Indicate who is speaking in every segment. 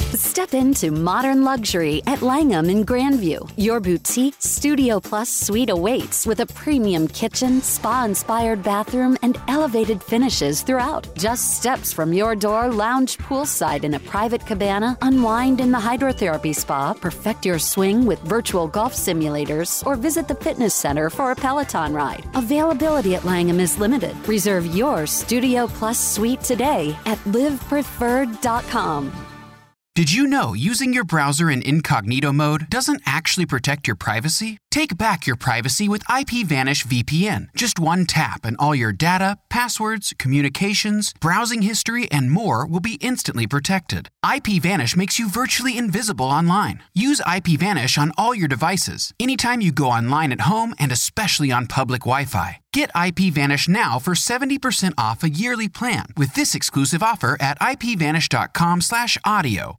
Speaker 1: Step into modern luxury at Langham in Grandview. Your boutique Studio Plus suite awaits with a premium kitchen, spa-inspired bathroom, and elevated finishes throughout. Just steps from your door, lounge poolside in a private cabana, unwind in the hydrotherapy spa, perfect your swing with virtual golf simulators, or visit the fitness center for a Peloton ride. Availability at Langham is limited. Reserve your Studio Plus suite today at livepreferred.com.
Speaker 2: Did you know using your browser in incognito mode doesn't actually protect your privacy? Take back your privacy with IPVanish VPN. Just one tap and all your data, passwords, communications, browsing history, and more will be instantly protected. IPVanish makes you virtually invisible online. Use IPVanish on all your devices, anytime you go online at home and especially on public Wi-Fi. Get IPVanish now for 70% off a yearly plan with this exclusive offer at ipvanish.com/audio.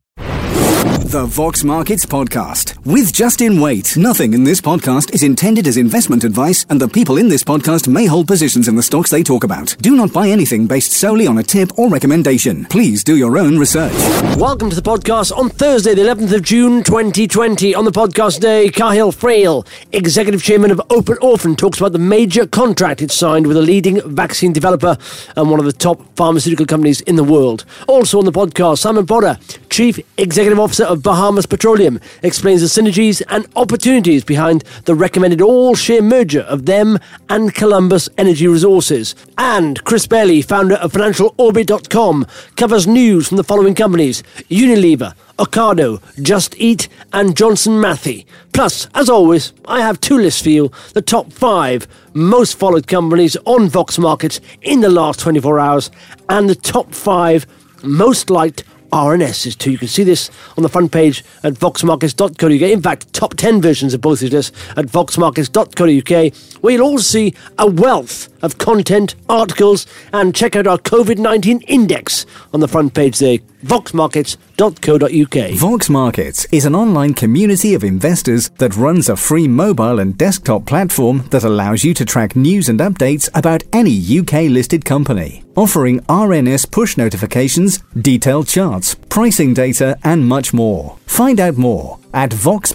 Speaker 3: The Vox Markets Podcast with Justin Waite. Nothing in this podcast is intended as investment advice, and the people in this podcast may hold positions in the stocks they talk about. Do not buy anything based solely on a tip or recommendation. Please do your own research.
Speaker 4: Welcome to the podcast on Thursday, the 11th of June, 2020. On the podcast today, Cahill Frail, Executive Chairman of Open Orphan, talks about the major contract it signed with a leading vaccine developer and one of the top pharmaceutical companies in the world. Also on the podcast, Simon Potter, Chief Executive Officer of Bahamas Petroleum, explains the synergies and opportunities behind the recommended all-share merger of them and Columbus Energy Resources. And Chris Bailey, founder of FinancialOrbit.com, covers news from the following companies: Unilever, Ocado, Just Eat, and Johnson Matthey. Plus, as always, I have two lists for you: the top 5 most followed companies on Vox Markets in the last 24 hours, and the top 5 most liked RNSs too. You can see this on the front page at voxmarkets.co.uk. In fact, top 10 versions of both these lists at voxmarkets.co.uk, where you'll also see a wealth of content, articles, and check out our COVID-19 index on the front page there, voxmarkets.co.uk.
Speaker 3: Vox Markets is an online community of investors that runs a free mobile and desktop platform that allows you to track news and updates about any UK-listed company, offering RNS push notifications, detailed charts, pricing data, and much more. Find out more at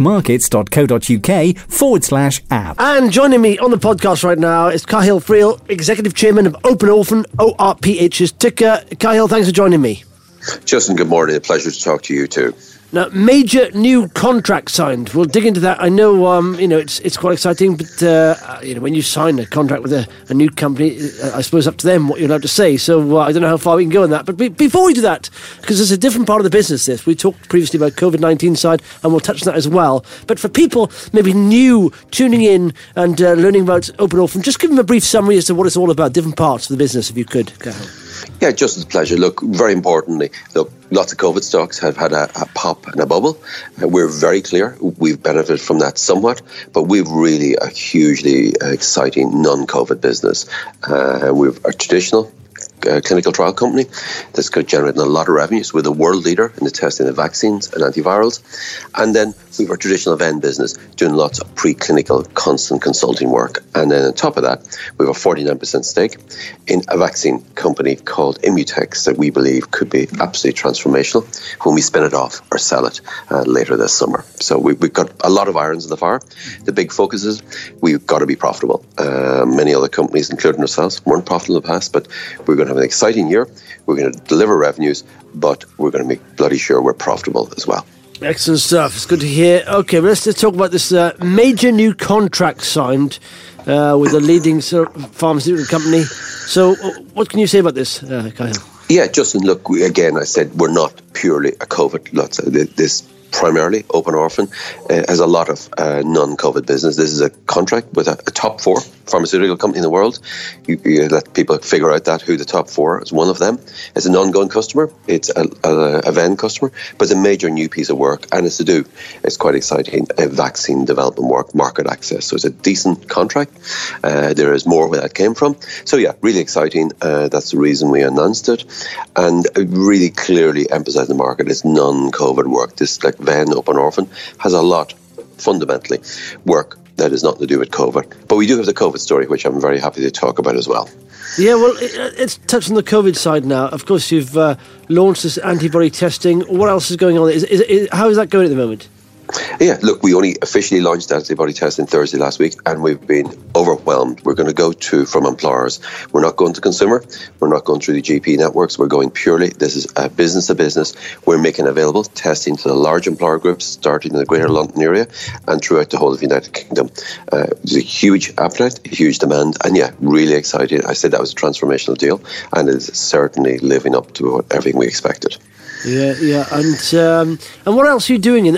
Speaker 3: voxmarkets.co.uk/app.
Speaker 4: And joining me on the podcast right now is Cahill Frail, Executive Chairman of Open Orphan, ORPH's ticker. Cahill, thanks for joining me.
Speaker 5: Justin, good morning. A pleasure to talk to you too.
Speaker 4: Now, major new contract signed. We'll dig into that. I know, it's quite exciting, but when you sign a contract with a new company, I suppose up to them what you're allowed to say. So I don't know how far we can go in that. But before we do that, because it's a different part of the business, this we talked previously about COVID-19 side, and we'll touch on that as well. But for people maybe new tuning in and learning about Open Orphan, just give them a brief summary as to what it's all about, different parts of the business, if you could, Cahill.
Speaker 5: Yeah, just a pleasure. Look, very importantly, lots of COVID stocks have had a pop and a bubble. We're very clear we've benefited from that somewhat, but we've really a hugely exciting non-COVID business. We've a traditional clinical trial company that's generating a lot of revenues. We're the world leader in the testing of vaccines and antivirals. And then we have our traditional event business doing lots of preclinical constant consulting work. And then on top of that, we have a 49% stake in a vaccine company called Immutex that we believe could be absolutely transformational when we spin it off or sell it later this summer. So we've got a lot of irons in the fire. The big focus is we've got to be profitable. Many other companies, including ourselves, weren't profitable in the past, but we're going to have an exciting year. We're going to deliver revenues, but we're going to make bloody sure we're profitable as well.
Speaker 4: Excellent stuff. It's good to hear. Okay, well, let's talk about this major new contract signed with a leading pharmaceutical company. So what can you say about this, Cahill?
Speaker 5: Yeah, Justin, look, I said we're not purely a COVID. This primarily Open Orphan has a lot of non-COVID business. This is a contract with a top 4 pharmaceutical company in the world. You let people figure out who the top 4 is. One of them is an ongoing customer. It's a VEN customer, but it's a major new piece of work, and it's to do. It's quite exciting. Vaccine development work, market access. So it's a decent contract. There is more where that came from. So yeah, really exciting. That's the reason we announced it, and really clearly emphasise the market. It's non-COVID work. This VEN Open Orphan has a lot fundamentally work that has nothing to do with COVID. But we do have the COVID story, which I'm very happy to talk about as well.
Speaker 4: Yeah, well, let's touch on the COVID side now. Of course, you've launched this antibody testing. What else is going on? How is that going at the moment?
Speaker 5: Yeah, look, we only officially launched antibody testing Thursday last week, and we've been overwhelmed. We're going to go from employers. We're not going to consumer. We're not going through the GP networks. We're going purely, this is a business to business. We're making available testing to the large employer groups, starting in the Greater London area and throughout the whole of the United Kingdom. There's a huge appetite, a huge demand, and yeah, really excited. I said that was a transformational deal, and it's certainly living up to everything we expected.
Speaker 4: Yeah, and what else are you doing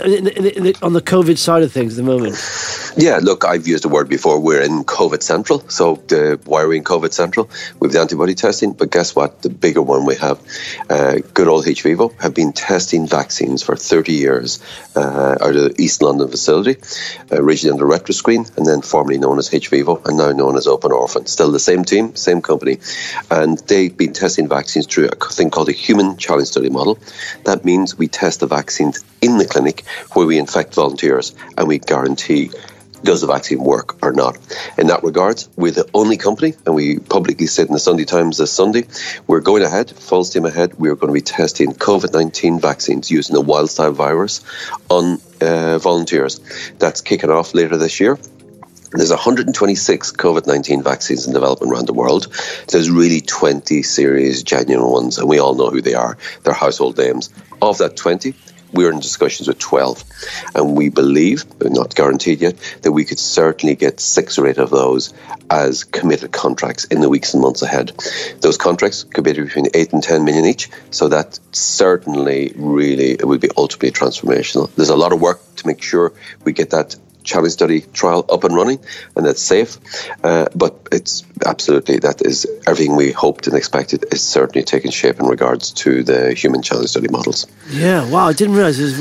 Speaker 4: on the COVID side of things at the moment?
Speaker 5: Yeah, look, I've used the word before. We're in COVID Central. So why are we in COVID Central? We have the antibody testing, but guess what? The bigger one we have, good old hVIVO, have been testing vaccines for 30 years out of the East London facility, originally under RetroScreen, and then formerly known as hVIVO, and now known as Open Orphan. Still the same team, same company. And they've been testing vaccines through a thing called a human challenge study model. That means we test the vaccines in the clinic where we infect volunteers and we guarantee does the vaccine work or not. In that regard, we're the only company, and we publicly said in the Sunday Times this Sunday, we're going ahead, full steam ahead. We're going to be testing COVID-19 vaccines using the wild-style virus on volunteers. That's kicking off later this year. There's 126 COVID-19 vaccines in development around the world. There's really 20 serious, genuine ones, and we all know who they are. They're household names. Of that 20, we're in discussions with 12. And we believe, but not guaranteed yet, that we could certainly get 6 or 8 of those as committed contracts in the weeks and months ahead. Those contracts could be between 8 and 10 million each. So that certainly really it will be ultimately transformational. There's a lot of work to make sure we get that challenge study trial up and running and that's safe, but it's absolutely, that is everything we hoped and expected is certainly taking shape in regards to the human challenge study models.
Speaker 4: Yeah, wow, I didn't realise there's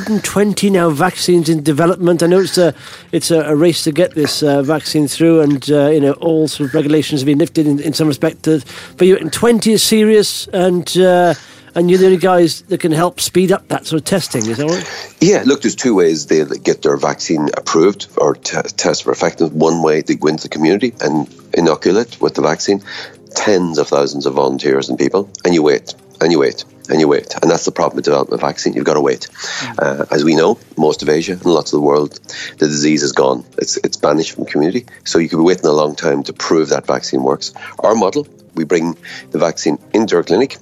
Speaker 4: 120 now vaccines in development. I know it's a race to get this vaccine through, and all sort of regulations have been lifted in some respect, but you're in 20 is serious, and you're the only guys that can help speed up that sort of testing, is that right?
Speaker 5: Yeah, look, there's 2 ways they'll get their vaccine approved or test for effectiveness. One way, they go into the community and inoculate with the vaccine tens of thousands of volunteers and people, and you wait, and you wait, and you wait. And that's the problem with developing a vaccine. You've got to wait. As we know, most of Asia and lots of the world, the disease is gone. It's banished from the community. So you could be waiting a long time to prove that vaccine works. Our model, we bring the vaccine into our clinic.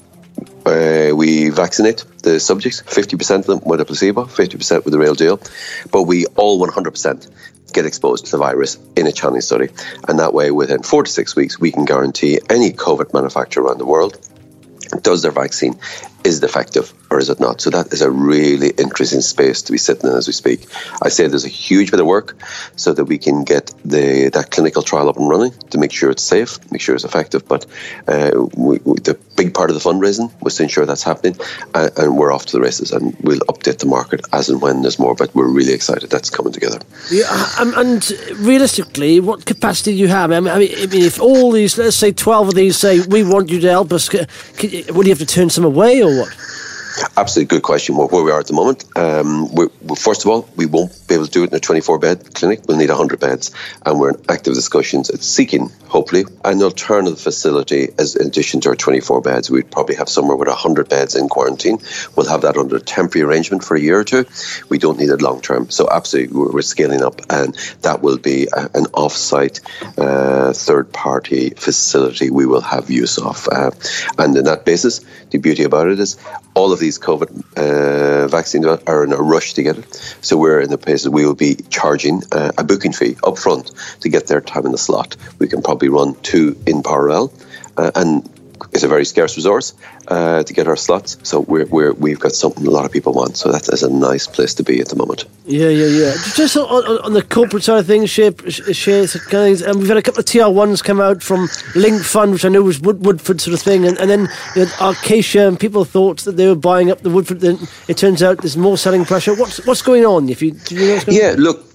Speaker 5: We vaccinate the subjects, 50% of them with a placebo, 50% with the real deal. But we all 100% get exposed to the virus in a challenge study. And that way, within 4 to 6 weeks, we can guarantee any COVID manufacturer around the world does their vaccine, is it effective or is it not? So that is a really interesting space to be sitting in as we speak. I say there's a huge bit of work so that we can get that clinical trial up and running to make sure it's safe, make sure it's effective. But the big part of the fundraising was to ensure that's happening, and we're off to the races, and we'll update the market as and when there's more. But we're really excited that's coming together.
Speaker 4: Yeah, and realistically, what capacity do you have? I mean, if all these, let's say 12 of these say, we want you to help us, will you have to turn some away or what?
Speaker 5: Absolutely good question. Where we are at the moment, first of all, we won't be able to do it in a 24-bed clinic. We'll need 100 beds, and we're in active discussions at seeking, hopefully, an alternative facility as in addition to our 24 beds. We'd probably have somewhere with 100 beds in quarantine. We'll have that under a temporary arrangement for a year or 2. We don't need it long term. So absolutely, we're scaling up, and that will be an off-site third-party facility we will have use of. And on that basis, the beauty about it is all of these COVID vaccines are in a rush to get it. So we're in the place that we will be charging a booking fee up front to get their time in the slot. We can probably run 2 in parallel, and it's a very scarce resource to get our slots. So we've got something a lot of people want. So that is a nice place to be at the moment.
Speaker 4: Yeah. Just on the corporate side of things, shares, and we've had a couple of TR1s come out from Link Fund, which I know was Woodford sort of thing, and then Arcacia, and people thought that they were buying up the Woodford. Then it turns out there's more selling pressure. What's going on? Do you know what's going on?
Speaker 5: Look,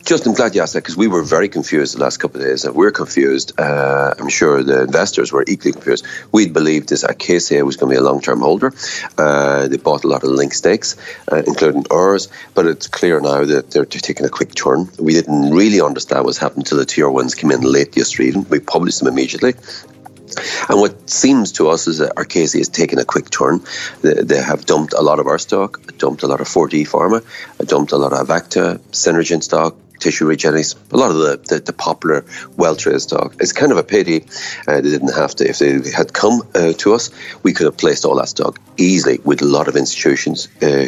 Speaker 5: Just, I'm glad you asked that, because we were very confused the last couple of days. We're confused. I'm sure the investors were equally confused. We'd believed this Acacia was going to be a long-term holder. They bought a lot of Link stakes, including ours, but it's clear now that they're taking a quick turn. We didn't really understand what's happened until the tier ones came in late yesterday. We published them immediately. And what seems to us is that Acacia is taking a quick turn. They have dumped a lot of our stock, dumped a lot of 4D Pharma, dumped a lot of Avacta, Synergen stock, Tissue Regenix, a lot of the popular well-traded stock. It's kind of a pity they didn't have to. If they had come to us, we could have placed all that stock easily with a lot of institutions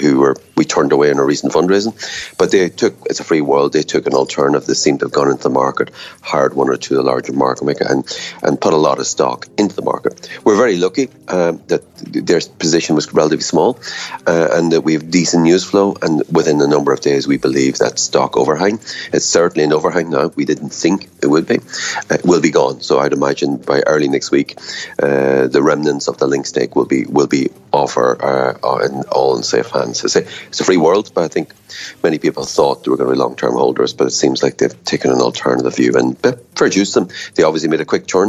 Speaker 5: we turned away in our recent fundraising. But it's a free world, they took an alternative. They seem to have gone into the market, hired one or two of the larger market makers and put a lot of stock into the market. We're very lucky that their position was relatively small and that we have decent news flow, and within a number of days we believe that stock overhang, it's certainly an overhang now, we didn't think it would be, will be gone. So I'd imagine by early next week the remnants of the Link stake will be off all in safe hands. It's a free world, but I think many people thought they were going to be long-term holders, but it seems like they've taken an alternative view, and fair dues to them. They obviously made a quick turn,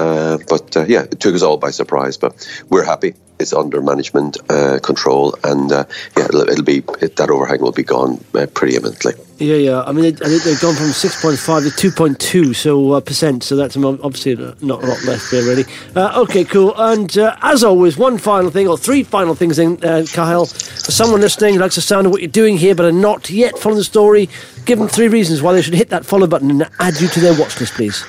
Speaker 5: but it took us all by surprise, but we're happy. It's under management control, and it'll be that overhang will be gone pretty imminently.
Speaker 4: Yeah. I mean, they've gone from 6.5 to 2.2 percent. So that's obviously not a lot left there, really. Okay, cool. And as always, one final thing, or three final things, then, Cahill. For someone listening who likes the sound of what you're doing here, but are not yet following the story, give them 3 reasons why they should hit that follow button and add you to their watch list, please.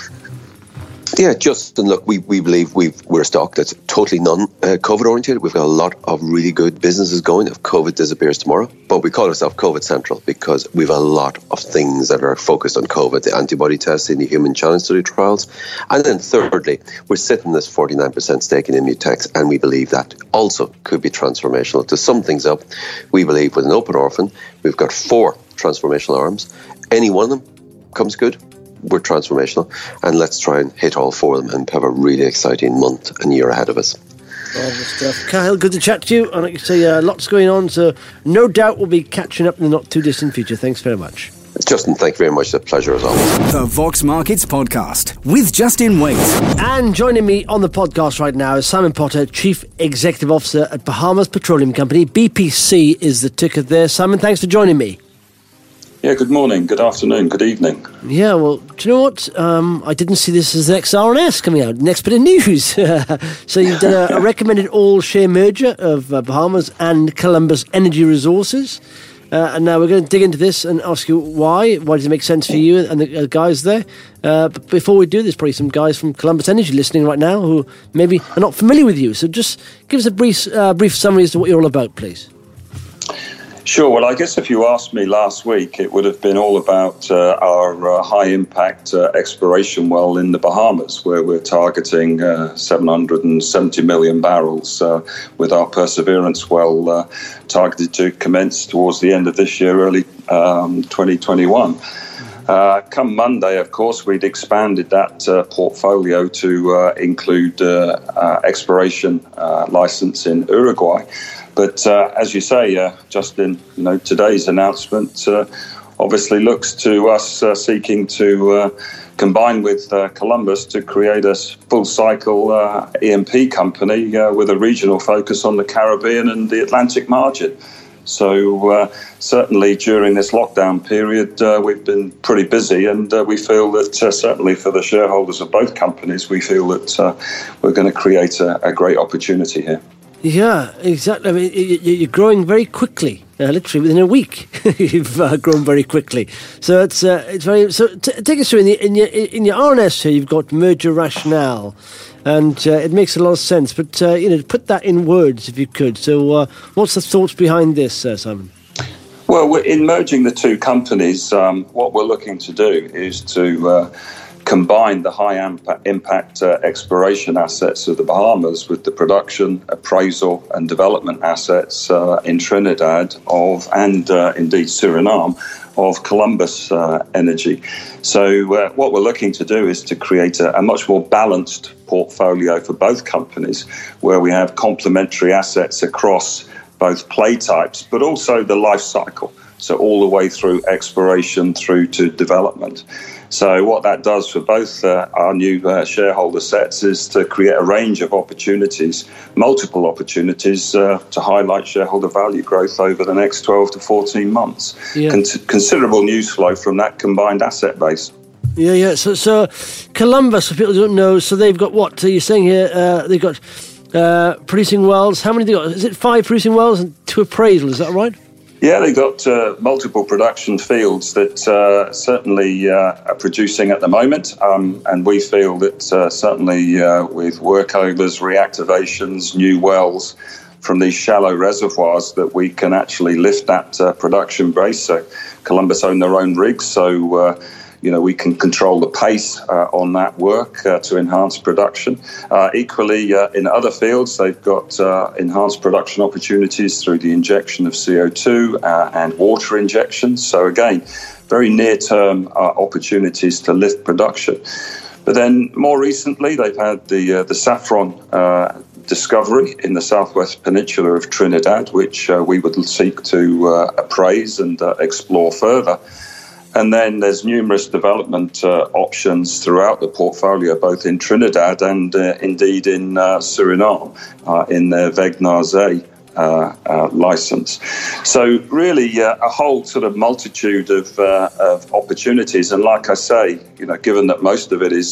Speaker 5: Yeah, Justin, look, we believe we're a stock that's totally non-COVID oriented. We've got a lot of really good businesses going if COVID disappears tomorrow. But we call ourselves COVID Central because we've a lot of things that are focused on COVID, the antibody testing, the human challenge study trials. And then thirdly, we're sitting this 49% stake in Immutex, and we believe that also could be transformational. To sum things up, we believe with an open orphan, we've got 4 transformational arms. Any one of them comes good, we're transformational, and let's try and hit all 4 of them and have a really exciting month and year ahead of us.
Speaker 4: Marvellous stuff. Cahill, good to chat to you, and like you say, lots going on, so no doubt we'll be catching up in the not too distant future. Thanks very much.
Speaker 5: Justin, thank you very much. It's a pleasure as always.
Speaker 3: The Vox Markets Podcast with Justin Waite.
Speaker 4: And joining me on the podcast right now is Simon Potter, Chief Executive Officer at Bahamas Petroleum Company. BPC is the ticker there. Simon, thanks for joining me.
Speaker 6: Yeah, good morning, good afternoon, good evening.
Speaker 4: Yeah, well, do you know what? I didn't see this as the next RNS coming out, next bit of news. So you've done a recommended all-share merger of Bahamas and Columbus Energy Resources. And now we're going to dig into this and ask you why. Why does it make sense for you and the guys there? But before we do, there's probably some guys from Columbus Energy listening right now who maybe are not familiar with you. So just give us a brief summary as to what you're all about, please.
Speaker 6: Sure. Well, I guess if you asked me last week, it would have been all about our high-impact exploration well in the Bahamas, where we're targeting 770 million barrels with our Perseverance well targeted to commence towards the end of this year, early 2021. Come Monday, of course, we'd expanded that portfolio to include exploration license in Uruguay. But as you say, Justin, today's announcement obviously looks to us seeking to combine with Columbus to create a full-cycle E&P company with a regional focus on the Caribbean and the Atlantic margin. So certainly during this lockdown period, we've been pretty busy, and we feel that certainly for the shareholders of both companies, we feel that we're going to create a great opportunity here. Yeah,
Speaker 4: exactly. I mean, you're growing very quickly. Literally within a week, you've grown very quickly. So it's very. So take us through in your RNS here. You've got merger rationale, and it makes a lot of sense. But put that in words if you could. So what's the thoughts behind this, Simon?
Speaker 6: Well, in merging the two companies, what we're looking to do is to combine the high-impact exploration assets of the Bahamas with the production, appraisal and development assets in Trinidad and indeed Suriname of Columbus Energy. So what we're looking to do is to create a much more balanced portfolio for both companies, where we have complementary assets across both play types, but also the life cycle. So all the way through exploration through to development. So what that does for both our new shareholder sets is to create a range of opportunities, multiple opportunities to highlight shareholder value growth over the next 12 to 14 months. Yeah. Considerable news flow from that combined asset base.
Speaker 4: Yeah. So Columbus, for people who don't know, so they've got what? So you're saying here they've got producing wells. How many have they got? Is it 5 producing wells and 2 appraisals? Is that right?
Speaker 6: Yeah, they've got multiple production fields that certainly are producing at the moment. And we feel that certainly with workovers, reactivations, new wells from these shallow reservoirs that we can actually lift that production base. So Columbus own their own rigs, so we can control the pace on that work to enhance production. Equally, in other fields, they've got enhanced production opportunities through the injection of CO2 and water injections. So again, very near-term opportunities to lift production. But then more recently, they've had the Saffron discovery in the southwest peninsula of Trinidad, which we would seek to appraise and explore further. And then there's numerous development options throughout the portfolio, both in Trinidad and indeed in Suriname, in their Vegnaze license. So really a whole sort of multitude of opportunities. And like I say, given that most of it is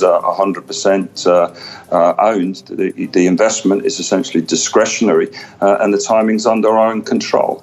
Speaker 6: 100% owned, the investment is essentially discretionary and the timing's under our own control.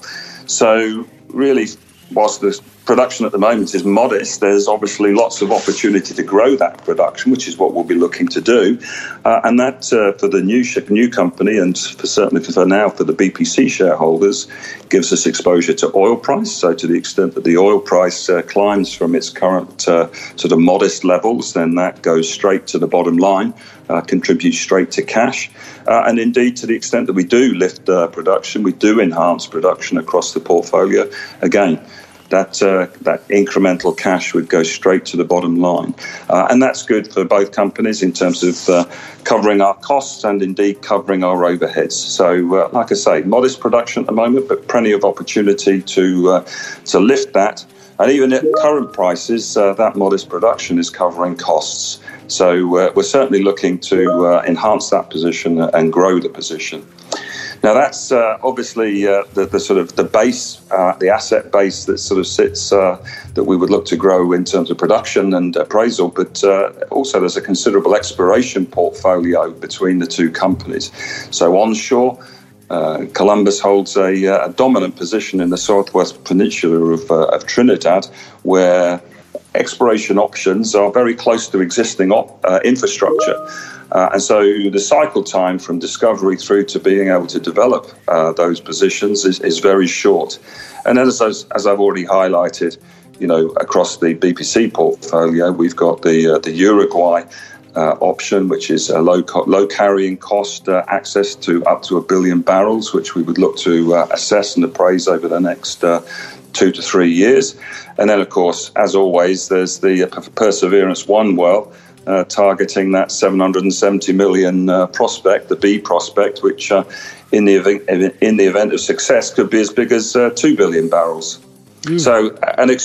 Speaker 6: So really, whilst the production at the moment is modest, there's obviously lots of opportunity to grow that production, which is what we'll be looking to do. And that for the new company, and certainly for now for the BPC shareholders, gives us exposure to oil price. So to the extent that the oil price climbs from its current sort of modest levels, then that goes straight to the bottom line, contributes straight to cash. And indeed, to the extent that we do lift production, we do enhance production across the portfolio. Again, that incremental cash would go straight to the bottom line. And that's good for both companies in terms of covering our costs and indeed covering our overheads. So, like I say, modest production at the moment, but plenty of opportunity to lift that. And even at current prices, that modest production is covering costs. So we're certainly looking to enhance that position and grow the position. Now that's obviously the sort of the base, the asset base that sort of sits that we would look to grow in terms of production and appraisal. But also there's a considerable exploration portfolio between the two companies. So onshore, Columbus holds a dominant position in the southwest peninsula of Trinidad, where exploration options are very close to existing infrastructure. And so the cycle time from discovery through to being able to develop those positions is very short. And as I've already highlighted, across the BPC portfolio, we've got the Uruguay option, which is a low carrying cost access to up to 1 billion barrels, which we would look to assess and appraise over the next 2 to 3 years. And then, of course, as always, there's the Perseverance 1 well, targeting that 770 million prospect, the B prospect, which in the event of success could be as big as 2 billion barrels. So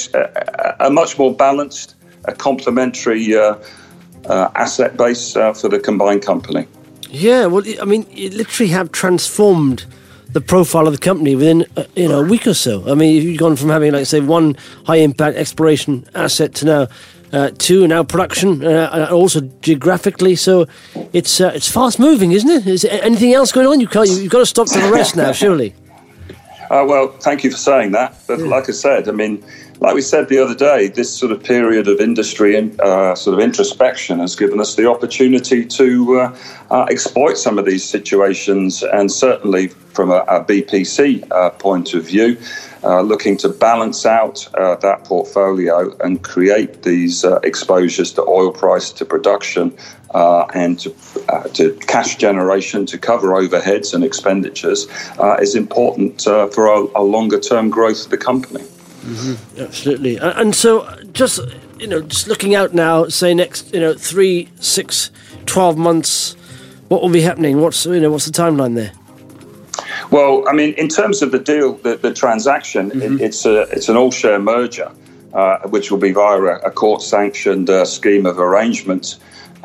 Speaker 6: a much more balanced, a complementary asset base for the combined company. Yeah,
Speaker 4: well, I mean, you literally have transformed the profile of the company within a week or so. I mean, you've gone from having, like, say, one high-impact exploration asset to now two, now production, also geographically. So it's fast-moving, isn't it? Is there anything else going on? You've got to stop to the rest now, surely.
Speaker 6: Well, thank you for saying that. But like I said, I mean, like we said the other day, this sort of period of industry and sort of introspection has given us the opportunity to exploit some of these situations, and certainly from a BPC point of view, looking to balance out that portfolio and create these exposures to oil price, to production, and to cash generation, to cover overheads and expenditures is important for a longer-term growth of the company.
Speaker 4: Mm-hmm. Absolutely. And so just looking out now, say next 3, 6, 12 months, what will be happening? What's the timeline there?
Speaker 6: Well, I mean, in terms of the deal, the transaction, it's an all-share merger, which will be via a court-sanctioned scheme of arrangement.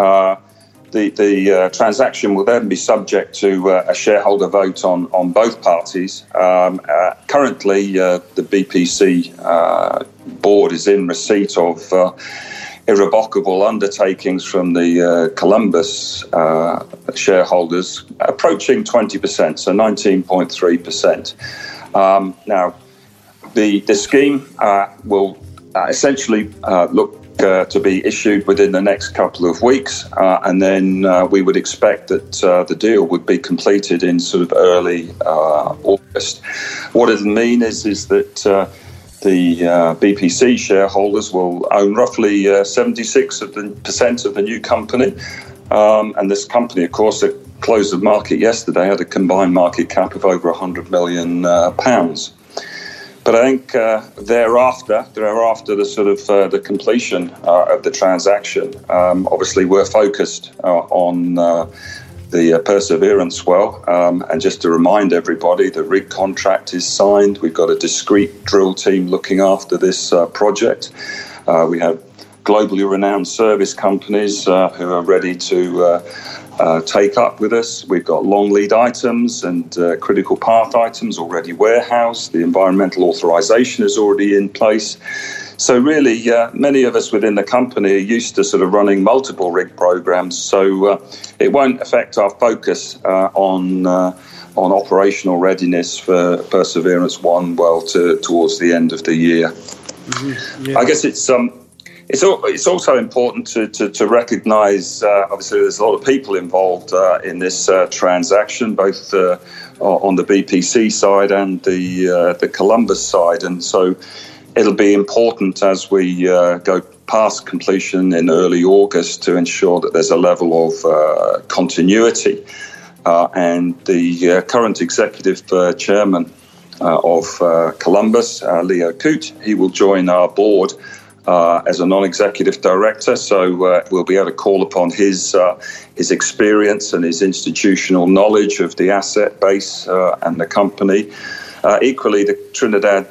Speaker 6: The transaction will then be subject to a shareholder vote on both parties. Currently, the BPC board is in receipt of irrevocable undertakings from the Columbus shareholders, approaching 20%, so 19.3%. Now, the scheme will essentially look to be issued within the next couple of weeks, and then we would expect that the deal would be completed in sort of early August. What it means is that the BPC shareholders will own roughly 76% of the new company, and this company, of course, at close of market yesterday had a combined market cap of over £100 million. But I think thereafter the sort of the completion of the transaction, obviously we're focused on the Perseverance well, and just to remind everybody, the rig contract is signed. We've got a discrete drill team looking after this project. We have globally renowned service companies who are ready to take up with us. We've got long lead items and critical path items already warehoused. The environmental authorization is already in place. So really, many of us within the company are used to sort of running multiple rig programs. So it won't affect our focus on operational readiness for Perseverance 1 well towards the end of the year. Mm-hmm. Yeah. I guess it's also important to recognise, obviously, there's a lot of people involved in this transaction, both on the BPC side and the Columbus side. And so it'll be important as we go past completion in early August to ensure that there's a level of continuity. And the current executive chairman of Columbus, Leo Coote, he will join our board as a non-executive director, so we'll be able to call upon his experience and his institutional knowledge of the asset base and the company. Equally, the Trinidad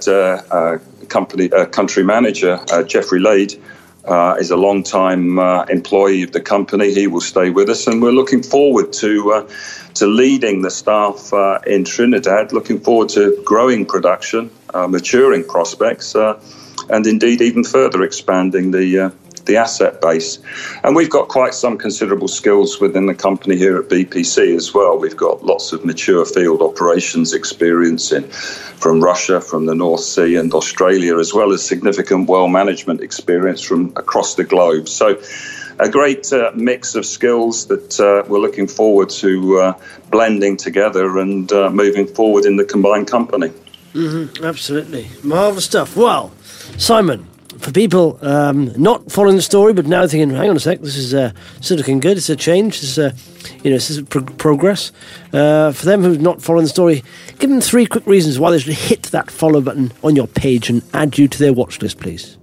Speaker 6: country manager, Jeffrey Lade, is a long-time employee of the company. He will stay with us, and we're looking forward to leading the staff in Trinidad, looking forward to growing production, maturing prospects, and indeed even further expanding the asset base. And we've got quite some considerable skills within the company here at BPC as well. We've got lots of mature field operations experience from Russia, from the North Sea and Australia, as well as significant well management experience from across the globe. So a great mix of skills that we're looking forward to blending together and moving forward in the combined company.
Speaker 4: Mm-hmm, absolutely. Marvellous stuff. Well, Simon, for people not following the story but now thinking, hang on a sec, this is sort of looking good, it's a change, this is progress. For them who've not following the story, give them 3 quick reasons why they should hit that follow button on your page and add you to their watch list, please.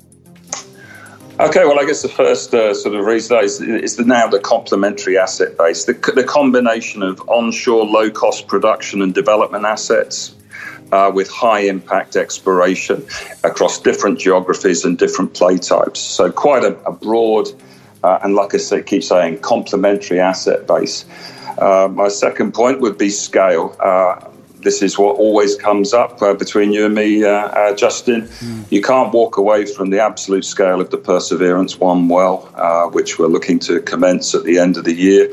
Speaker 6: Okay, well, I guess the first sort of reason is now the complementary asset base, the combination of onshore low-cost production and development assets with high-impact exploration across different geographies and different play types. So quite a broad and, like I keep saying, complementary asset base. My second point would be scale. This is what always comes up between you and me, Justin. You can't walk away from the absolute scale of the Perseverance 1 well, which we're looking to commence at the end of the year.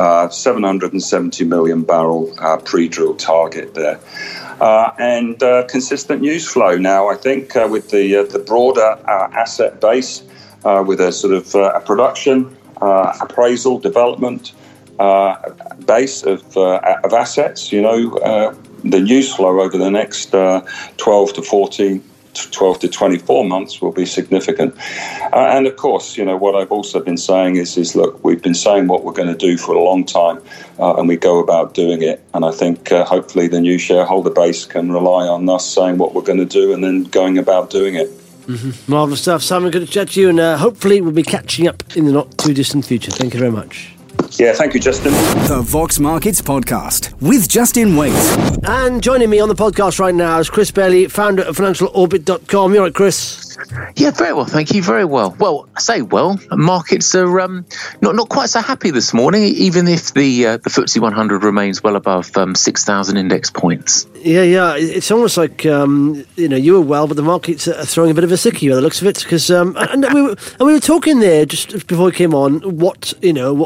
Speaker 6: 770 million barrel pre-drill target there. And consistent news flow now, I think, with the broader asset base, with a sort of a production, appraisal, development base of assets. The news flow over the next 12 to 24 months will be significant. And of course, what I've also been saying is look, we've been saying what we're going to do for a long time, and we go about doing it. And I think hopefully the new shareholder base can rely on us saying what we're going to do and then going about doing it.
Speaker 4: Mm-hmm. Marvellous stuff. Simon, good to chat to you, and hopefully we'll be catching up in the not too distant future. Thank you very much.
Speaker 6: Yeah, thank you, Justin.
Speaker 3: The Vox Markets Podcast with Justin Waite.
Speaker 4: And joining me on the podcast right now is Chris Bailey, founder of financialorbit.com. You're right, Chris?
Speaker 7: Yeah, very well, thank you. Very well. Well, I say well. Markets are not quite so happy this morning, even if the FTSE 100 remains well above 6,000 index points.
Speaker 4: Yeah. It's almost like you were well, but the markets are throwing a bit of a sickie by the looks of it. Because we were talking there just before we came on. What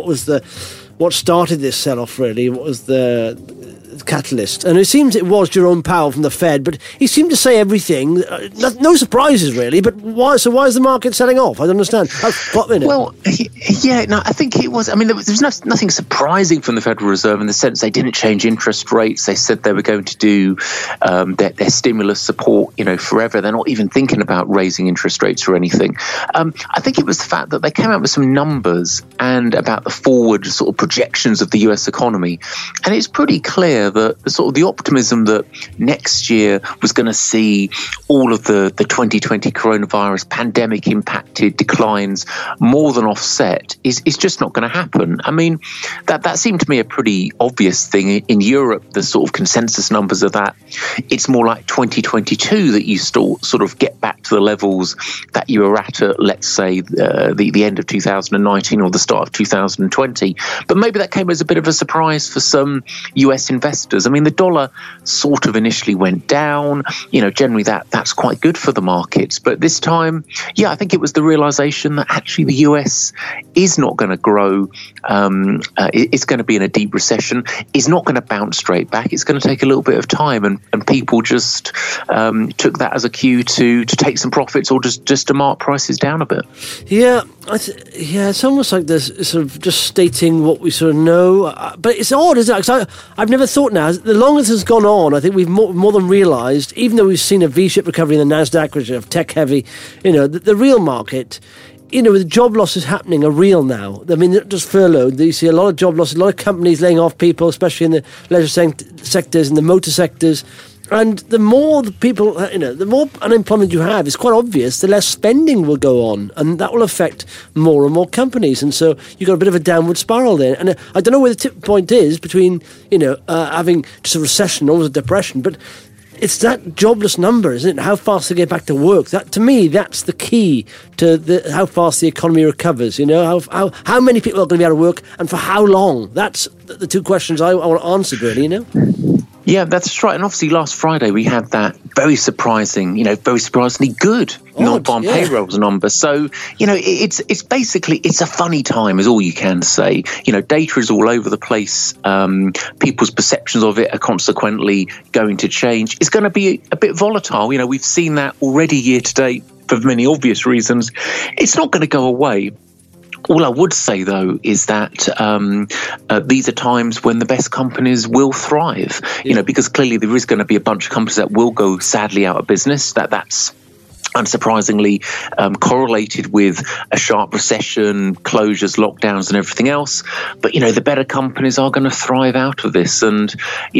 Speaker 4: started this sell-off really? What was the catalyst? And it seems it was Jerome Powell from the Fed, but he seemed to say everything. No surprises really. But why? So why is the market selling off? I don't understand.
Speaker 7: Well, I think it was. I mean, there was nothing surprising from the Federal Reserve in the sense they didn't change interest rates. They said they were going to do their stimulus support, forever. They're not even thinking about raising interest rates or anything. I think it was the fact that they came out with some numbers and about the forward sort of projections of the US economy, and it's pretty clear that the optimism that next year was going to see all of the 2020 coronavirus pandemic impacted declines more than offset is just not going to happen. I mean, that seemed to me a pretty obvious thing. In Europe, the sort of consensus numbers are that it's more like 2022 that you sort of get back to the levels that you were at let's say, the end of 2019 or the start of 2020. But maybe that came as a bit of a surprise for some US investors. I mean, the dollar sort of initially went down. Generally that's quite good for the markets. But this time, I think it was the realization that actually the US is not going to grow. It's going to be in a deep recession. It's not going to bounce straight back. It's going to take a little bit of time. And people just took that as a cue to take some profits or just to mark prices down a bit.
Speaker 4: Yeah, it's almost like there's sort of just stating what we sort of know. But it's odd, isn't it? Because I've never thought now, the longer this has gone on, I think we've more than realised, even though we've seen a V-shaped recovery in the NASDAQ, which is tech-heavy, the real market, the job losses happening are real now. I mean, not just furloughed. You see a lot of job losses, a lot of companies laying off people, especially in the leisure sectors and the motor sectors. And the more the people, the more unemployment you have, it's quite obvious, the less spending will go on. And that will affect more and more companies. And so you've got a bit of a downward spiral there. And I don't know where the tip point is between, having just a recession or a depression, but it's that jobless number, isn't it? How fast they get back to work. That, to me, that's the key to how fast the economy recovers. How many people are going to be out of work and for how long? That's the two questions I want answered, really,
Speaker 7: Yeah, that's right. And obviously last Friday we had that very surprisingly good non-farm payrolls number. So, it's basically, it's a funny time is all you can say. Data is all over the place. People's perceptions of it are consequently going to change. It's going to be a bit volatile. We've seen that already year to date for many obvious reasons. It's not going to go away. All I would say, though, is that these are times when the best companies will thrive, because clearly there is going to be a bunch of companies that will go sadly out of business. That's unsurprisingly correlated with a sharp recession, closures, lockdowns and everything else. But, the better companies are going to thrive out of this. And,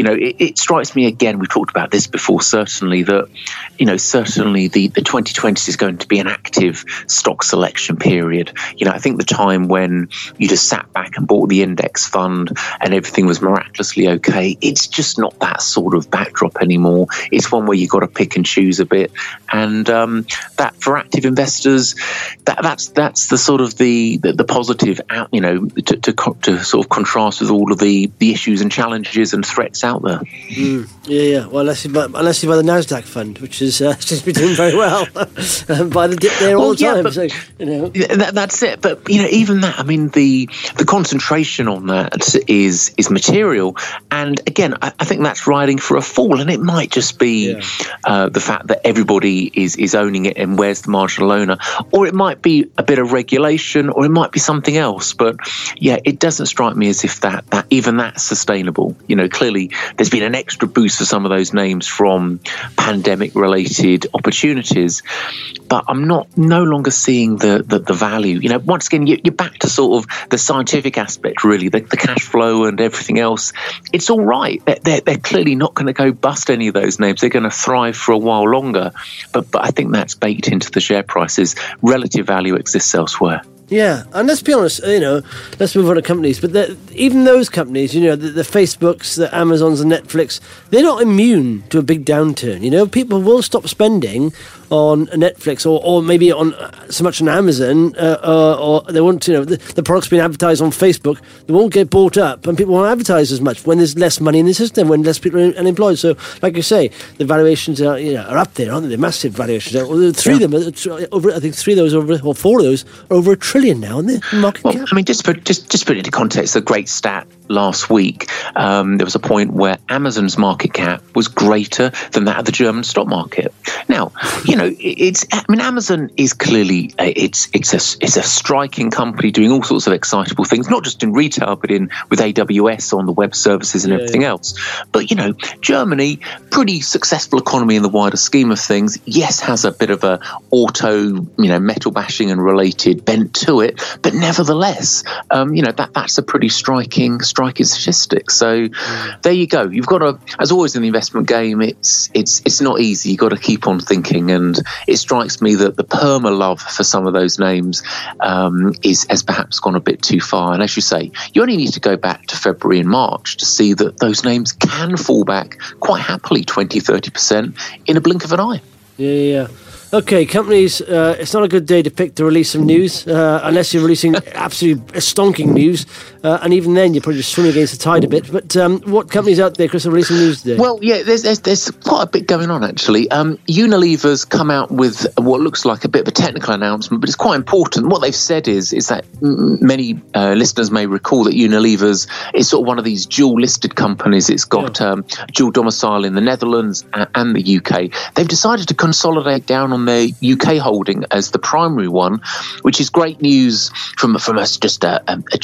Speaker 7: it strikes me again, we've talked about this before, certainly, that, certainly the 2020s is going to be an active stock selection period. I think the time when you just sat back and bought the index fund and everything was miraculously okay, it's just not that sort of backdrop anymore. It's one where you've got to pick and choose a bit. And that for active investors, that's the sort of the positive out, to sort of contrast with all of the issues and challenges and threats out there.
Speaker 4: Yeah. Well, unless you buy the NASDAQ fund, which is seems to be doing very well, buy the dip there all the time.
Speaker 7: But, that's it. But even that, I mean, the concentration on that is material. And again, I think that's riding for a fall, and it might just be the fact that everybody is owning it, and where's the marginal owner, or it might be a bit of regulation, or it might be something else. But it doesn't strike me as if that even that's sustainable. Clearly there's been an extra boost for some of those names from pandemic related opportunities, but I'm no longer seeing the value. Once again, you're back to sort of the scientific aspect, really, the cash flow and everything else. It's all right. They're clearly not going to go bust, any of those names. They're going to thrive for a while longer. But I think that's baked into the share prices. Relative value exists elsewhere.
Speaker 4: Yeah, and let's be honest, let's move on to companies, but even those companies, the Facebooks, the Amazons and Netflix, they're not immune to a big downturn. People will stop spending on Netflix or maybe on so much on Amazon, or they won't, the products being advertised on Facebook, they won't get bought up and people won't advertise as much when there's less money in the system, when less people are unemployed. So, like you say, the valuations are up there, aren't they? They're massive valuations. Three of them, I think 3 of those, or 4 of those, are over $1 trillion now, isn't it? Market cap.
Speaker 7: I mean, just put it into context, a great stat last week, there was a point where Amazon's market cap was greater than that of the German stock market. Now, Amazon is clearly it's a striking company doing all sorts of excitable things, not just in retail, but with AWS on the web services and everything else. But Germany, pretty successful economy in the wider scheme of things. Yes, has a bit of a auto, metal bashing and related bent to it, but nevertheless, that's a pretty striking statistic. So there you go. You've got to, as always in the investment game, it's not easy. You've got to keep on thinking, and it strikes me that the perma love for some of those names has perhaps gone a bit too far. And as you say, you only need to go back to February and March to see that those names can fall back quite happily 20-30% in a blink of an eye.
Speaker 4: Yeah. Okay, companies, it's not a good day to pick to release some news, unless you're releasing absolutely stonking news, and even then you're probably just swimming against the tide a bit. But what companies out there, Chris, are releasing news today?
Speaker 7: Well, yeah, there's quite a bit going on, actually. Unilever's come out with what looks like a bit of a technical announcement, but it's quite important. What they've said is that many listeners may recall that Unilever's is sort of one of these dual-listed companies. It's got dual domicile in the Netherlands and the UK. They've decided to consolidate down on their UK holding as the primary one, which is great news from us, just a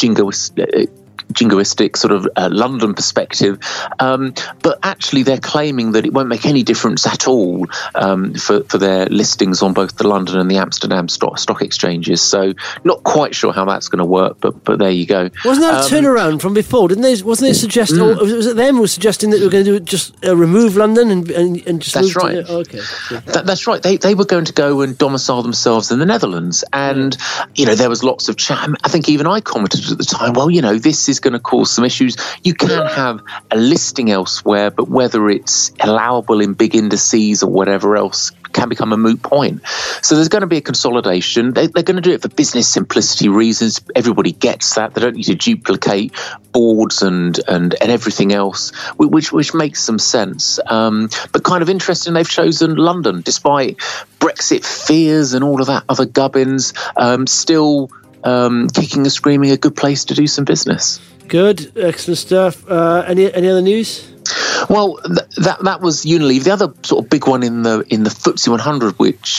Speaker 7: jingoistic sort of London perspective, but actually they're claiming that it won't make any difference at all for their listings on both the London and the Amsterdam stock exchanges. So not quite sure how that's going to work, but there you go.
Speaker 4: Wasn't that a turnaround from before? Wasn't they suggesting? Or was it them who were suggesting that they were going to do just remove London and just?
Speaker 7: That's right.
Speaker 4: Okay.
Speaker 7: That's right. They were going to go and domicile themselves in the Netherlands, and there was lots of chat. I think even I commented at the time, well, this is going to cause some issues. You can have a listing elsewhere, but whether it's allowable in big indices or whatever else can become a moot point. So there's going to be a consolidation. They're going to do it for business simplicity reasons. Everybody gets that. They don't need to duplicate boards and everything else, which makes some sense. But kind of interesting, they've chosen London, despite Brexit fears and all of that other gubbins, still kicking and screaming a good place to do some business.
Speaker 4: Good, excellent stuff. Any other news?
Speaker 7: Well, that was Unilever. The other sort of big one in the FTSE 100, which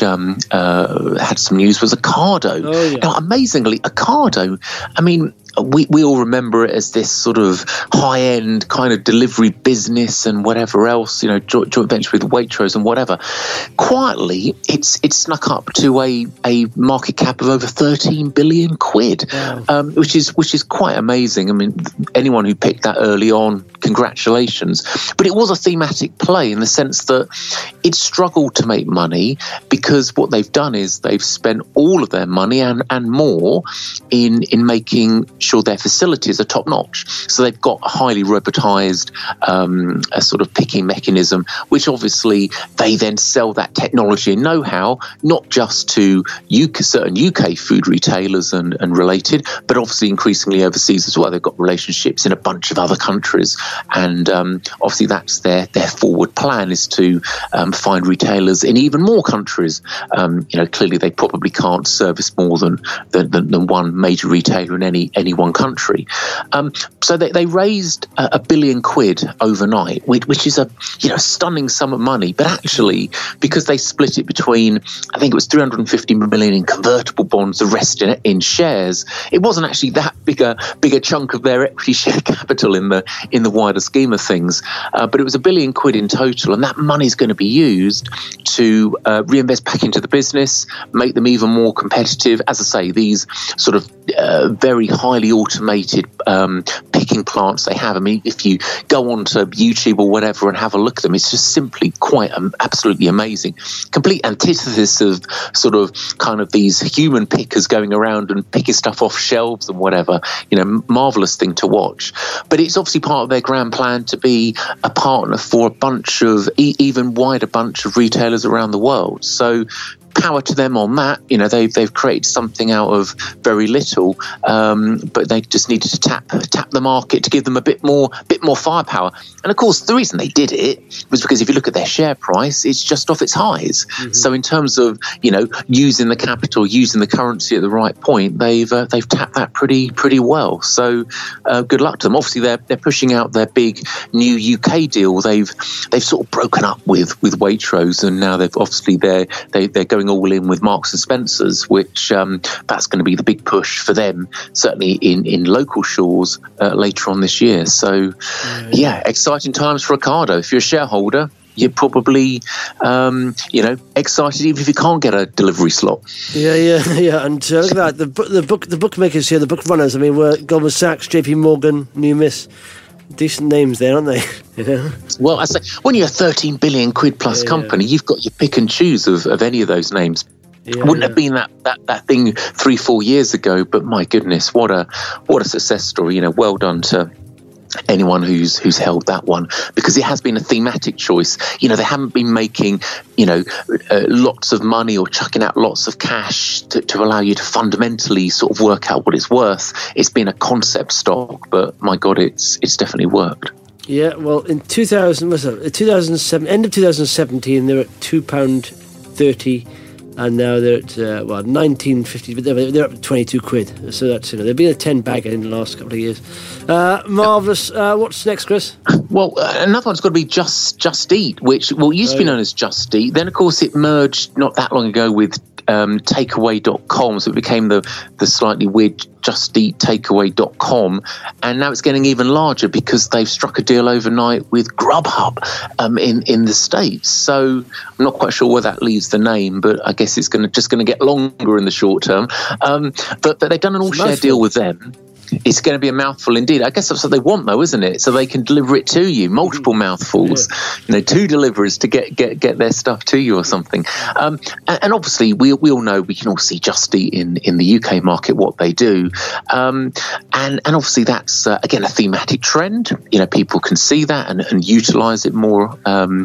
Speaker 7: had some news, was Ocado.
Speaker 4: Oh, yeah.
Speaker 7: Now, amazingly, Ocado, I mean, we all remember it as this sort of high-end kind of delivery business and whatever else, joint venture with Waitrose and whatever. Quietly, it's snuck up to a market cap of over 13 billion quid, which is quite amazing. I mean, anyone who picked that early on, congratulations. But it was a thematic play in the sense that it struggled to make money because what they've done is they've spent all of their money and more in making sure their facilities are top notch. So they've got a highly robotized a sort of picking mechanism, which obviously they then sell that technology and know-how, not just to certain UK food retailers and related, but obviously increasingly overseas as well. They've got relationships in a bunch of other countries, and obviously that's their forward plan, is to find retailers in even more countries. Clearly they probably can't service more than one major retailer in any one country. So they raised £1 billion overnight, which is a stunning sum of money. But actually, because they split it between, I think it was 350 million in convertible bonds, the rest in shares, it wasn't actually that big a chunk of their equity share capital in the wider scheme of things. But it was £1 billion in total, and that money is going to be used to reinvest back into the business, make them even more competitive. As I say, these sort of very highly automated picking plants they have. I mean, if you go onto YouTube or whatever and have a look at them, it's just simply quite absolutely amazing. Complete antithesis of sort of kind of these human pickers going around and picking stuff off shelves and whatever. Marvelous thing to watch. But it's obviously part of their grand plan to be a partner for a bunch of even wider bunch of retailers around the world. So power to them on that. They've created something out of very little, but they just needed to tap the market to give them a bit more firepower. And of course, the reason they did it was because if you look at their share price, it's just off its highs. Mm-hmm. So in terms of using the capital, using the currency at the right point, they've tapped that pretty well. So good luck to them. Obviously, they're pushing out their big new UK deal. They've sort of broken up with Waitrose, and now they're going all in with Marks and Spencer's, which that's going to be the big push for them, certainly in local shores later on this year. So yeah, exciting times for Ocado. If you're a shareholder, you're probably excited even if you can't get a delivery slot. Yeah.
Speaker 4: And look at that, the bookmakers here, the book runners. I mean, we're Goldman Sachs, JP Morgan, Numis. Decent names there, aren't they?
Speaker 7: Well, I say, when you're a 13 billion quid plus company, you've got your pick and choose of any of those names. Wouldn't have been that thing 3-4 years ago, but my goodness, what a success story. Well done to anyone who's held that one, because it has been a thematic choice. They haven't been making lots of money or chucking out lots of cash to allow you to fundamentally sort of work out what it's worth. It's been a concept stock, but my God, it's definitely worked.
Speaker 4: Yeah, well, in 2007, end of 2017, they were at £2.30. And now they're at 19.50, but they're up to 22 quid. So that's they've been a 10 bagger in the last couple of years. Marvellous. What's next, Chris?
Speaker 7: Well, another one's got to be Just Eat, which used to be known as Just Eat. Then, of course, it merged not that long ago with takeaway.com, so it became the slightly weird Just Eat Takeaway.com, and now it's getting even larger because they've struck a deal overnight with Grubhub in the States. So I'm not quite sure where that leaves the name, but I guess it's just going to get longer in the short term. But they've done an all-share deal with them. It's going to be a mouthful indeed. I guess that's what they want, though, isn't it? So they can deliver it to you, multiple mouthfuls, 2 deliverers to get their stuff to you or something. And obviously, we all know, we can all see Just Eat in the UK market, what they do. And obviously, that's, again, a thematic trend. People can see that and utilise it more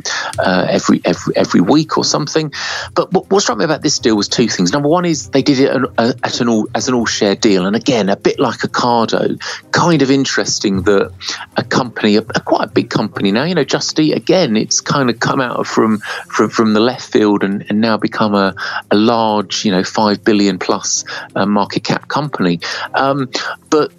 Speaker 7: every week or something. But what struck me about this deal was 2 things. Number one is they did it as an all-share deal. And again, a bit like Ocado, kind of interesting that a company, quite a big company now, Just Eat, again, it's kind of come out from the left field and now become a large, 5 billion plus market cap company. But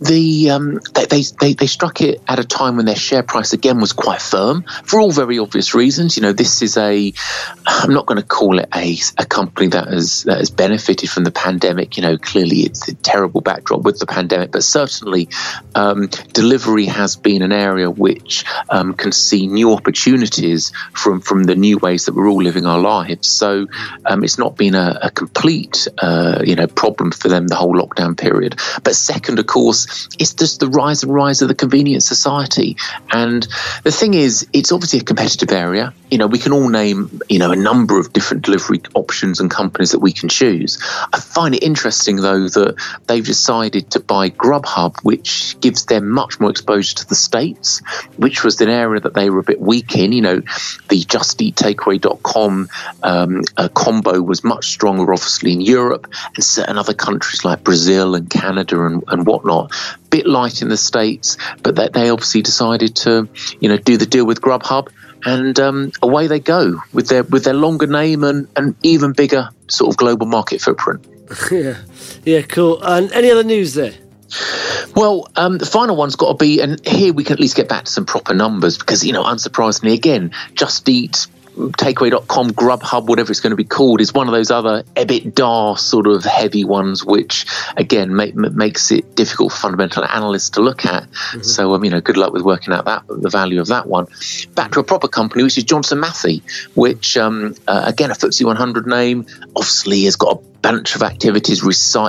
Speaker 7: they struck it at a time when their share price again was quite firm for all very obvious reasons. This is I'm not going to call it a company that has benefited from the pandemic. Clearly it's a terrible backdrop with the pandemic, but certainly delivery has been an area which can see new opportunities from the new ways that we're all living our lives. So it's not been a complete problem for them the whole lockdown period. But second, of course, it's just the rise of the convenience society. And the thing is, it's obviously a competitive area. We can all name a number of different delivery options and companies that we can choose. I find it interesting, though, that they've decided to buy Grubhub, which gives them much more exposure to the States, which was an area that they were a bit weak in. The Just Eat Takeaway.com combo was much stronger, obviously, in Europe and certain other countries like Brazil and Canada and whatnot. Bit light in the States, but they obviously decided to, do the deal with Grubhub. And away they go with their longer name and even bigger sort of global market footprint.
Speaker 4: Yeah, cool. And any other news there?
Speaker 7: Well, the final one's got to be, and here we can at least get back to some proper numbers because, unsurprisingly, again, Just Eat, Takeaway.com, Grubhub, whatever it's going to be called, is one of those other EBITDA sort of heavy ones, which again makes it difficult for fundamental analysts to look at. Mm-hmm. So, good luck with working out the value of that one. Back to a proper company, which is Johnson Matthey, which again a FTSE 100 name, obviously has got a bunch of activities,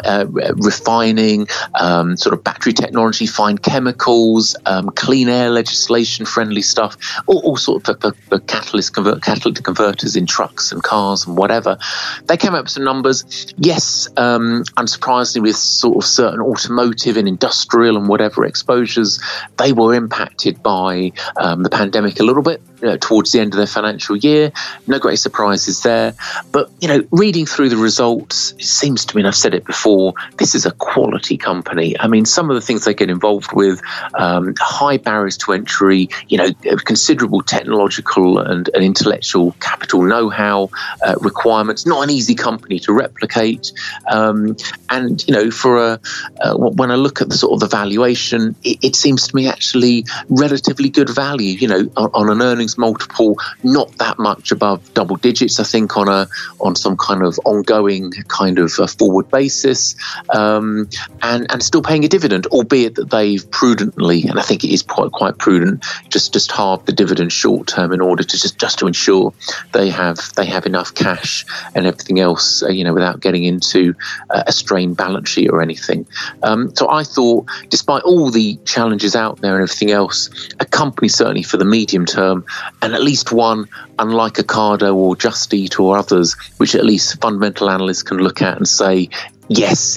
Speaker 7: refining, sort of battery technology, fine chemicals, clean air legislation, friendly stuff, all sorts of catalytic converters in trucks and cars and whatever. They came up with some numbers. Yes, unsurprisingly, with sort of certain automotive and industrial and whatever exposures, they were impacted by the pandemic a little bit towards the end of their financial year. No great surprises there. But, reading through the results, it seems to me, and I've said it before, this is a quality company. I mean, some of the things they get involved with, high barriers to entry, considerable technological and intellectual capital know-how requirements, not an easy company to replicate. And, for when I look at the sort of the valuation, it seems to me actually relatively good value, on an earnings multiple, not that much above double digits, I think, on some kind of ongoing kind of forward basis, and still paying a dividend, albeit that they've prudently, and I think it is quite prudent, just halved the dividend short term in order to just to ensure they have enough cash and everything else, without getting into a strained balance sheet or anything. So I thought, despite all the challenges out there and everything else, a company certainly for the medium term, and at least one, unlike Ocado or Just Eat or others, which at least fundamental analysts can look at and say, yes,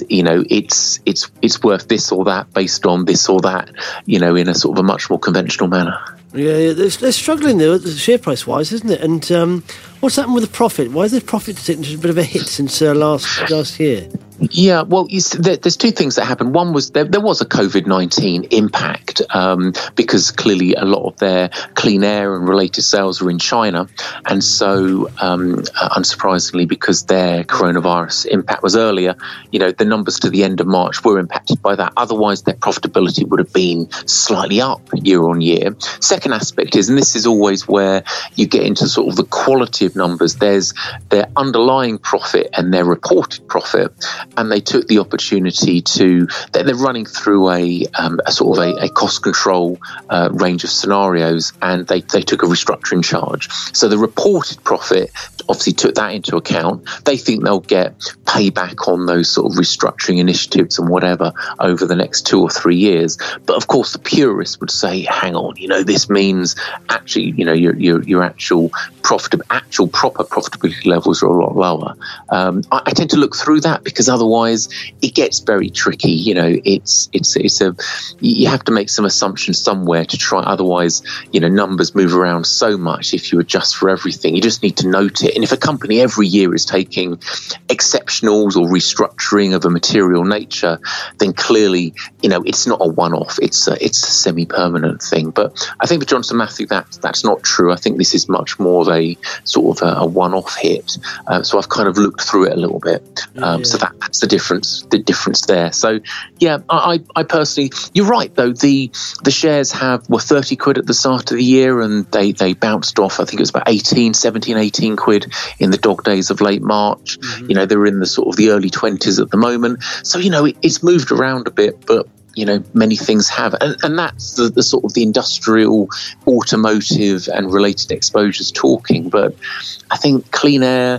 Speaker 7: it's worth this or that based on this or that, in a sort of a much more conventional manner.
Speaker 4: Yeah, they're struggling though, share price wise, isn't it? And what's happened with the profit? Why is the profit taking a bit of a hit since last year?
Speaker 7: Yeah, well, there's two things that happened. One was there was a COVID-19 impact because clearly a lot of their clean air and related sales were in China. And so, unsurprisingly, because their coronavirus impact was earlier, the numbers to the end of March were impacted by that. Otherwise, their profitability would have been slightly up year on year. Second aspect is, and this is always where you get into sort of the quality of numbers, there's their underlying profit and their reported profit. And they took the opportunity they're running through a sort of a cost control range of scenarios, and they took a restructuring charge. So the reported profit obviously took that into account. They think they'll get payback on those sort of restructuring initiatives and whatever over the next 2 or 3 years. But of course, the purists would say, hang on, this means actually, your actual proper profitability levels are a lot lower. I tend to look through that because otherwise it gets very tricky. You have to make some assumptions somewhere to try. Otherwise, numbers move around so much. If you adjust for everything, you just need to note it. And if a company every year is taking exceptionals or restructuring of a material nature, then clearly, it's not a one-off. It's a semi-permanent thing. But I think for Johnson Matthey, that's not true. I think this is much more of a sort of a one-off hit. So I've kind of looked through it a little bit. So that's the difference there. So yeah, I personally, you're right though. The shares were 30 quid at the start of the year, and they bounced off. I think it was about 18 quid in the dog days of late March. Mm-hmm. They're in the sort of the early 20s at the moment. So it's moved around a bit, but many things have, and that's the sort of the industrial, automotive and related exposures talking. But I think clean air,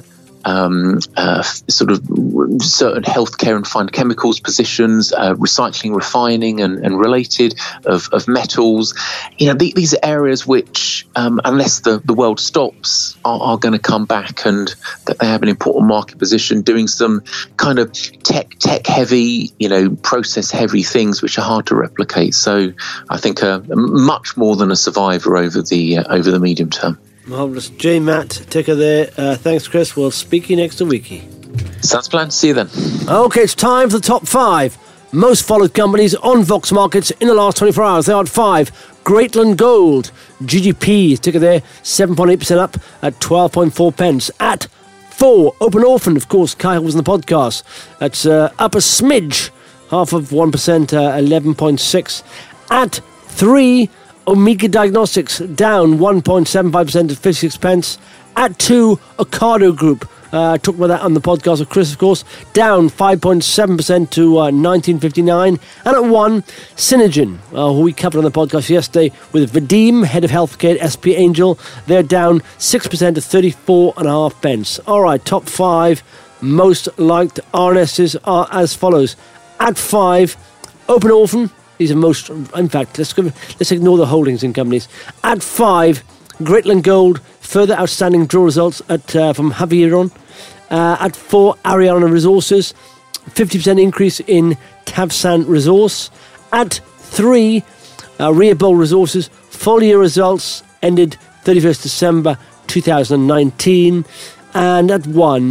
Speaker 7: sort of certain healthcare and fine chemicals positions, recycling, refining and related of metals. These are areas which, unless the world stops, are going to come back, and that they have an important market position doing some kind of tech heavy, process heavy things which are hard to replicate. So I think much more than a survivor over the medium term.
Speaker 4: Marvellous. J. Matt, ticker there. Thanks, Chris. We'll speak to you next week.
Speaker 7: Sounds planned. See you then.
Speaker 4: Okay, it's time for the top 5 most followed companies on Vox Markets in the last 24 hours. They are at 5. Greatland Gold, GGP, ticker there, 7.8% up at 12.4 pence. At 4, Open Orphan, of course, Kyle was in the podcast. That's up a smidge, half of 1%, 11.6. At 3, Omega Diagnostics, down 1.75% at 56 pence. At 2, Ocado Group. Talked about that on the podcast of Chris, of course. Down 5.7% to 19.59. And at 1, Synergen, who we covered on the podcast yesterday with Vadim, head of healthcare at SP Angel. They're down 6% to 34.5 pence. All right, top 5 most liked RNSs are as follows. At 5, Open Orphan. These are most. In fact, let's ignore the holdings in companies. At 5, Greatland Gold. Further outstanding draw results from Havieron. At 4, Ariana Resources. 50% increase in Tavsan Resource. At 3, Reabol Resources. Full year results ended 31st December 2019. And at 2,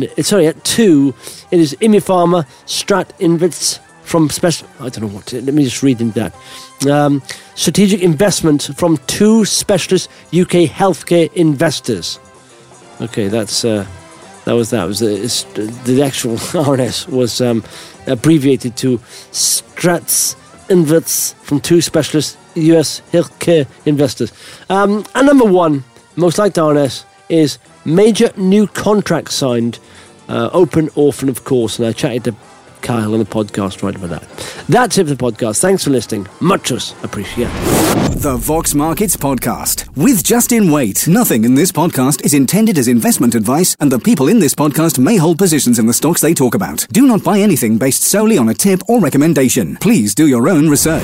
Speaker 4: it is Imupharma, Strat Invits from Special... I don't know what... Let me just read into that. Strategic investment from 2 specialist UK healthcare investors. Okay, that was the actual RNS was abbreviated to Strats Invits from 2 specialist US healthcare investors. And number 1, most liked RNS, is major new contract signed, Open Orphan, of course, and I chatted to Kyle on the podcast right about that. That's it for the podcast. Thanks for listening. Much appreciated.
Speaker 3: The Vox Markets Podcast with Justin Waite. Nothing in this podcast is intended as investment advice, and the people in this podcast may hold positions in the stocks they talk about. Do not buy anything based solely on a tip or recommendation. Please do your own research.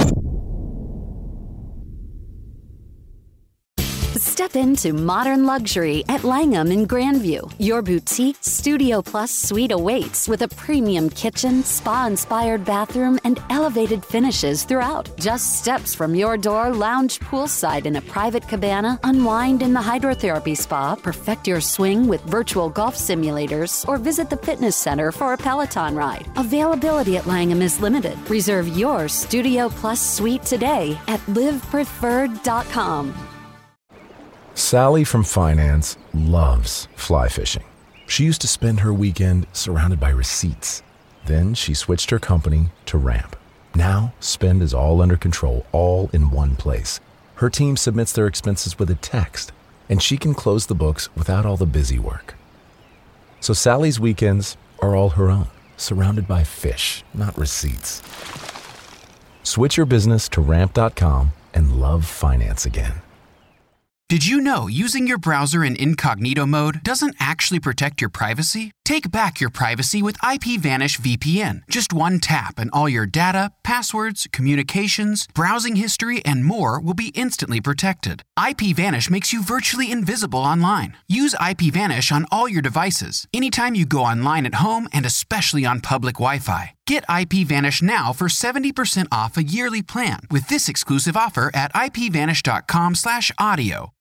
Speaker 1: Step into modern luxury at Langham in Grandview. Your boutique Studio Plus suite awaits with a premium kitchen, spa-inspired bathroom, and elevated finishes throughout. Just steps from your door, lounge poolside in a private cabana, unwind in the hydrotherapy spa, perfect your swing with virtual golf simulators, or visit the fitness center for a Peloton ride. Availability at Langham is limited. Reserve your Studio Plus suite today at livepreferred.com.
Speaker 8: Sally from finance loves fly fishing. She used to spend her weekend surrounded by receipts. Then she switched her company to Ramp. Now, spend is all under control, all in one place. Her team submits their expenses with a text, and she can close the books without all the busy work. So Sally's weekends are all her own, surrounded by fish, not receipts. Switch your business to Ramp.com and love finance again.
Speaker 2: Did you know using your browser in incognito mode doesn't actually protect your privacy? Take back your privacy with IPVanish VPN. Just one tap and all your data, passwords, communications, browsing history, and more will be instantly protected. IPVanish makes you virtually invisible online. Use IPVanish on all your devices, anytime you go online at home and especially on public Wi-Fi. Get IPVanish now for 70% off a yearly plan with this exclusive offer at IPVanish.com/audio.